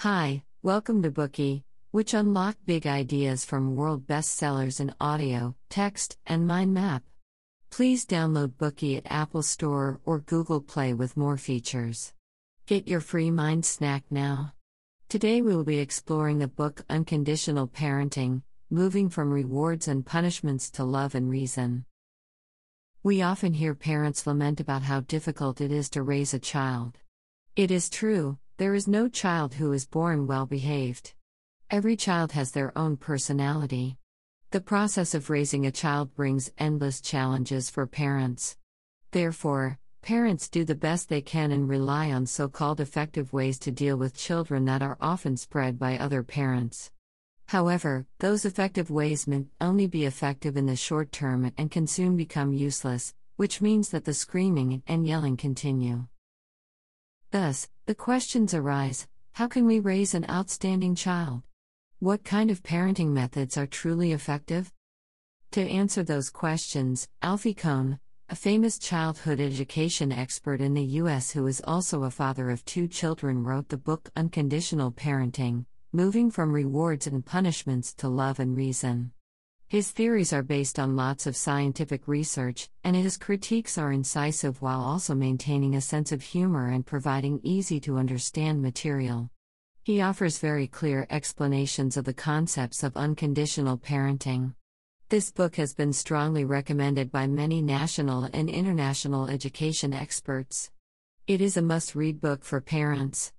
Hi, welcome to Bookey, which unlock big ideas from world bestsellers in audio, text, and mind map. Please download Bookey at Apple Store or Google Play with more features. Get your free mind snack now. Today we will be exploring the book Unconditional Parenting, Moving from Rewards and Punishments to Love and Reason. We often hear parents lament about how difficult it is to raise a child. It is true. There is no child who is born well-behaved. Every child has their own personality. The process of raising a child brings endless challenges for parents. Therefore, parents do the best they can and rely on so-called effective ways to deal with children that are often spread by other parents. However, those effective ways may only be effective in the short term and can soon become useless, which means that the screaming and yelling continue. Thus, the questions arise: how can we raise an outstanding child? What kind of parenting methods are truly effective? To answer those questions, Alfie Kohn, a famous childhood education expert in the U.S. who is also a father of 2 children, wrote the book Unconditional Parenting, Moving from Rewards and Punishments to Love and Reason. His theories are based on lots of scientific research, and his critiques are incisive while also maintaining a sense of humor and providing easy-to-understand material. He offers very clear explanations of the concepts of unconditional parenting. This book has been strongly recommended by many national and international education experts. It is a must-read book for parents.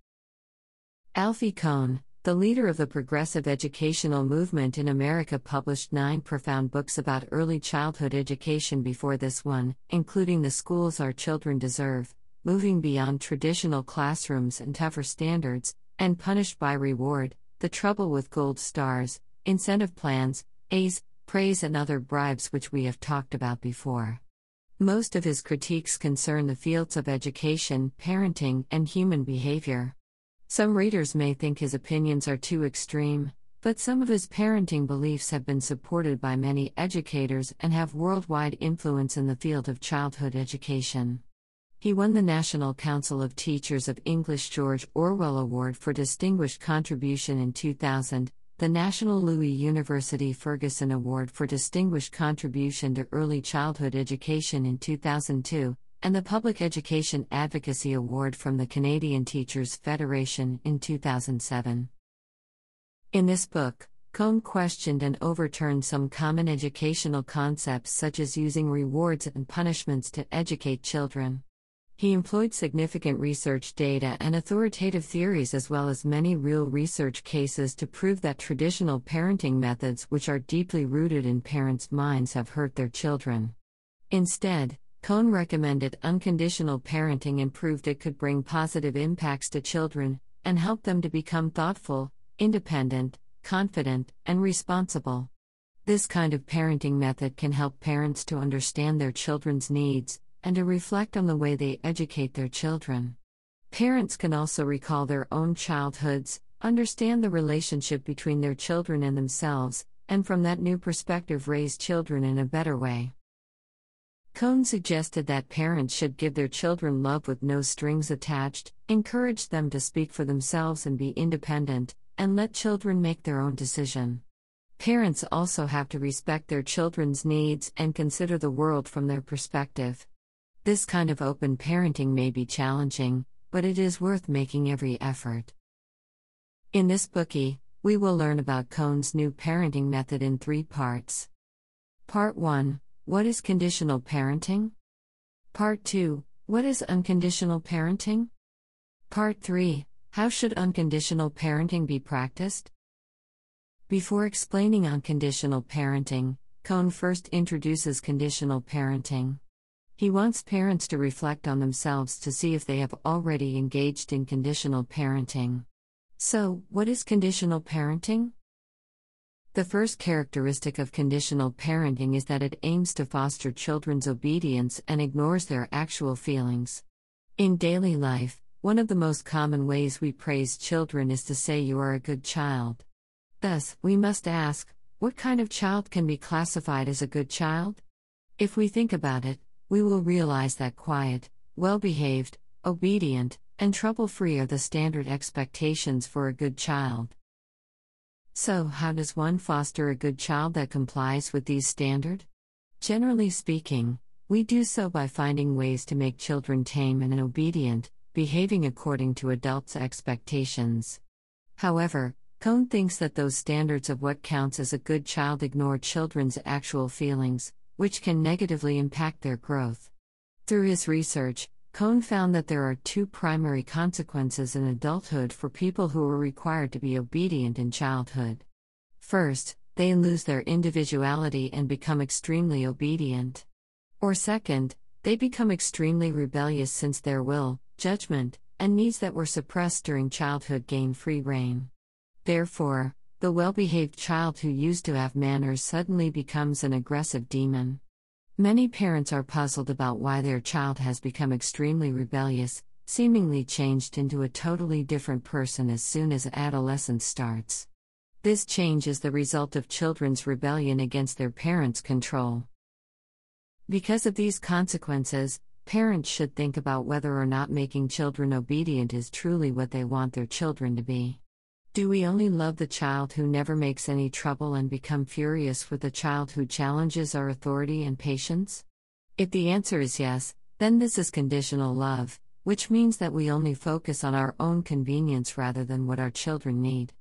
Alfie Kohn, the leader of the progressive educational movement in America, published 9 profound books about early childhood education before this one, including The Schools Our Children Deserve, Moving Beyond Traditional Classrooms and Tougher Standards, and Punished by Reward, The Trouble with Gold Stars, Incentive Plans, A's, Praise and Other Bribes, which we have talked about before. Most of his critiques concern the fields of education, parenting, and human behavior. Some readers may think his opinions are too extreme, but some of his parenting beliefs have been supported by many educators and have worldwide influence in the field of childhood education. He won the National Council of Teachers of English George Orwell Award for Distinguished Contribution in 2000, the National Louis University Ferguson Award for Distinguished Contribution to Early Childhood Education in 2002, and the Public Education Advocacy Award from the Canadian Teachers Federation in 2007. In this book, Kohn questioned and overturned some common educational concepts such as using rewards and punishments to educate children. He employed significant research data and authoritative theories as well as many real research cases to prove that traditional parenting methods, which are deeply rooted in parents' minds, have hurt their children. Instead, Kohn recommended unconditional parenting and proved it could bring positive impacts to children and help them to become thoughtful, independent, confident, and responsible. This kind of parenting method can help parents to understand their children's needs and to reflect on the way they educate their children. Parents can also recall their own childhoods, understand the relationship between their children and themselves, and from that new perspective raise children in a better way. Kohn suggested that parents should give their children love with no strings attached, encourage them to speak for themselves and be independent, and let children make their own decision. Parents also have to respect their children's needs and consider the world from their perspective. This kind of open parenting may be challenging, but it is worth making every effort. In this Bookey, we will learn about Kohn's new parenting method in 3 parts. Part 1. What is conditional parenting? Part 2. What is unconditional parenting? Part 3. How should unconditional parenting be practiced? Before explaining unconditional parenting, Kohn first introduces conditional parenting. He wants parents to reflect on themselves to see if they have already engaged in conditional parenting. So, what is conditional parenting? The first characteristic of conditional parenting is that it aims to foster children's obedience and ignores their actual feelings. In daily life, one of the most common ways we praise children is to say you are a good child. Thus, we must ask, what kind of child can be classified as a good child? If we think about it, we will realize that quiet, well-behaved, obedient, and trouble-free are the standard expectations for a good child. So, how does one foster a good child that complies with these standards? Generally speaking, we do so by finding ways to make children tame and obedient, behaving according to adults' expectations. However, Cohn thinks that those standards of what counts as a good child ignore children's actual feelings, which can negatively impact their growth. Through his research, Cohn found that there are two primary consequences in adulthood for people who are required to be obedient in childhood. First, they lose their individuality and become extremely obedient. Or second, they become extremely rebellious since their will, judgment, and needs that were suppressed during childhood gain free rein. Therefore, the well-behaved child who used to have manners suddenly becomes an aggressive demon. Many parents are puzzled about why their child has become extremely rebellious, seemingly changed into a totally different person as soon as adolescence starts. This change is the result of children's rebellion against their parents' control. Because of these consequences, parents should think about whether or not making children obedient is truly what they want their children to be. Do we only love the child who never makes any trouble and become furious with the child who challenges our authority and patience? If the answer is yes, then this is conditional love, which means that we only focus on our own convenience rather than what our children need.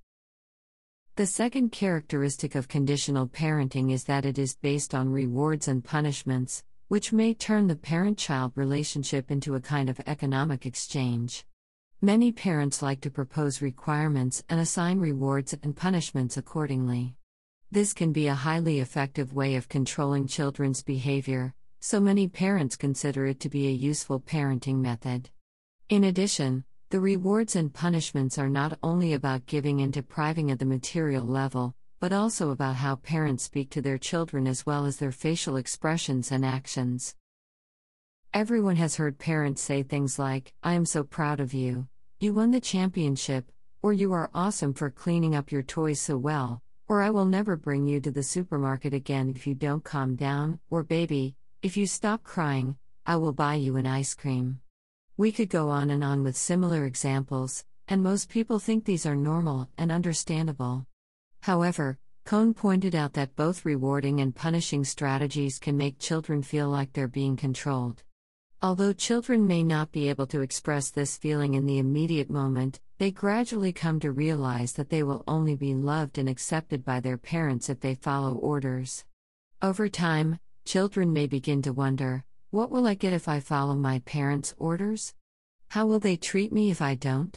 The second characteristic of conditional parenting is that it is based on rewards and punishments, which may turn the parent-child relationship into a kind of economic exchange. Many parents like to propose requirements and assign rewards and punishments accordingly. This can be a highly effective way of controlling children's behavior, so many parents consider it to be a useful parenting method. In addition, the rewards and punishments are not only about giving and depriving at the material level, but also about how parents speak to their children as well as their facial expressions and actions. Everyone has heard parents say things like, "I am so proud of you. You won the championship," or "You are awesome for cleaning up your toys so well," or "I will never bring you to the supermarket again if you don't calm down," or "Baby, if you stop crying, I will buy you an ice cream." We could go on and on with similar examples, and most people think these are normal and understandable. However, Cohn pointed out that both rewarding and punishing strategies can make children feel like they're being controlled. Although children may not be able to express this feeling in the immediate moment, they gradually come to realize that they will only be loved and accepted by their parents if they follow orders. Over time, children may begin to wonder, what will I get if I follow my parents' orders? How will they treat me if I don't?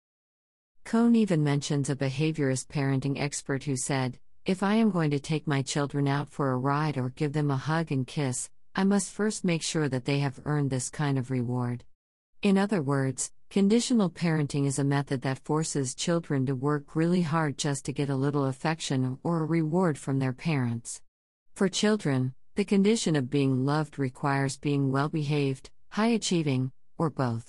Cohn even mentions a behaviorist parenting expert who said, "If I am going to take my children out for a ride or give them a hug and kiss, I must first make sure that they have earned this kind of reward." In other words, conditional parenting is a method that forces children to work really hard just to get a little affection or a reward from their parents. For children, the condition of being loved requires being well-behaved, high-achieving, or both.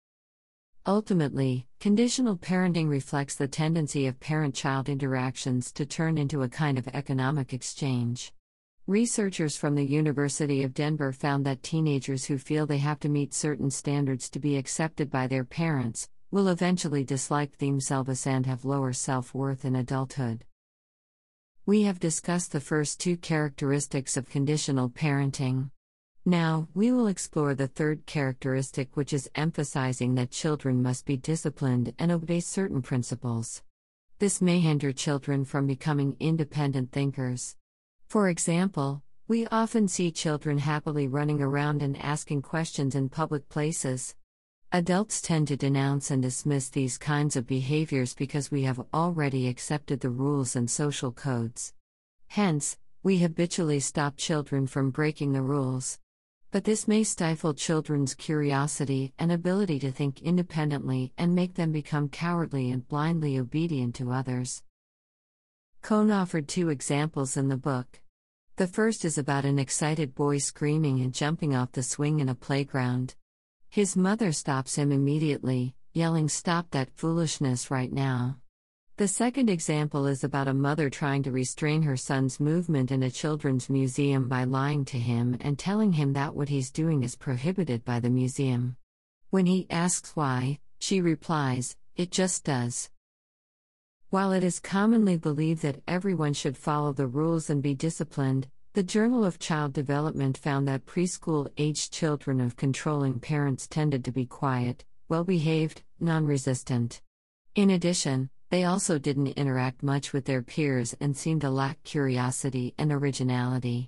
Ultimately, conditional parenting reflects the tendency of parent-child interactions to turn into a kind of economic exchange. Researchers from the University of Denver found that teenagers who feel they have to meet certain standards to be accepted by their parents will eventually dislike themselves and have lower self-worth in adulthood. We have discussed the first two characteristics of conditional parenting. Now, we will explore the third characteristic, which is emphasizing that children must be disciplined and obey certain principles. This may hinder children from becoming independent thinkers. For example, we often see children happily running around and asking questions in public places. Adults tend to denounce and dismiss these kinds of behaviors because we have already accepted the rules and social codes. Hence, we habitually stop children from breaking the rules. But this may stifle children's curiosity and ability to think independently and make them become cowardly and blindly obedient to others. Cohn offered two examples in the book. The first is about an excited boy screaming and jumping off the swing in a playground. His mother stops him immediately, yelling, "Stop that foolishness right now." The second example is about a mother trying to restrain her son's movement in a children's museum by lying to him and telling him that what he's doing is prohibited by the museum. When he asks why, She replies, "It just does." While it is commonly believed that everyone should follow the rules and be disciplined, the Journal of Child Development found that preschool-aged children of controlling parents tended to be quiet, well-behaved, non-resistant. In addition, they also didn't interact much with their peers and seemed to lack curiosity and originality.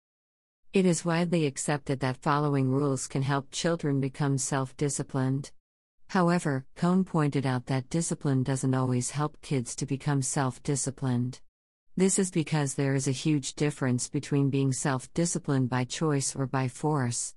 It is widely accepted that following rules can help children become self-disciplined. However, Cohn pointed out that discipline doesn't always help kids to become self-disciplined. This is because there is a huge difference between being self-disciplined by choice or by force.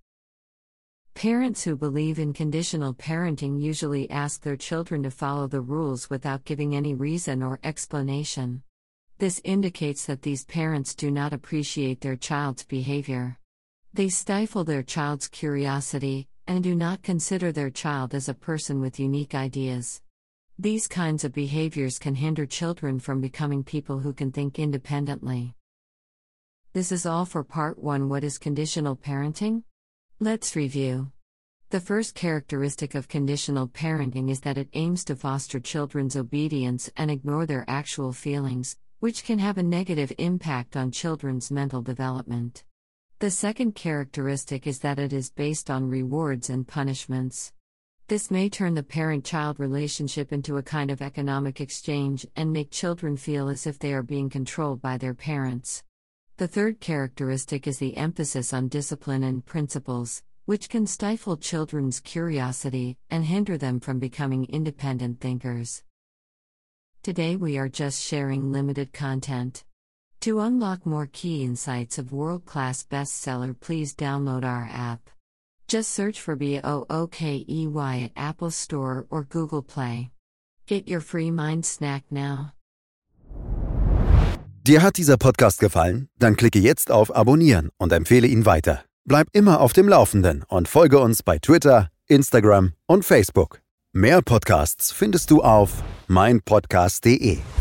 Parents who believe in conditional parenting usually ask their children to follow the rules without giving any reason or explanation. This indicates that these parents do not appreciate their child's behavior. They stifle their child's curiosity, and do not consider their child as a person with unique ideas. These kinds of behaviors can hinder children from becoming people who can think independently. This is all for Part 1. What is conditional parenting? Let's review. The first characteristic of conditional parenting is that it aims to foster children's obedience and ignore their actual feelings, which can have a negative impact on children's mental development. The second characteristic is that it is based on rewards and punishments. This may turn the parent-child relationship into a kind of economic exchange and make children feel as if they are being controlled by their parents. The third characteristic is the emphasis on discipline and principles, which can stifle children's curiosity and hinder them from becoming independent thinkers. Today we are just sharing limited content. To unlock more key insights of world-class bestseller, please download our app. Just search for BOOKEY at Apple Store or Google Play. Get your free mind snack now. Dir hat dieser Podcast gefallen? Dann klicke jetzt auf Abonnieren und empfehle ihn weiter. Bleib immer auf dem Laufenden und folge uns bei Twitter, Instagram und Facebook. Mehr Podcasts findest du auf meinpodcast.de.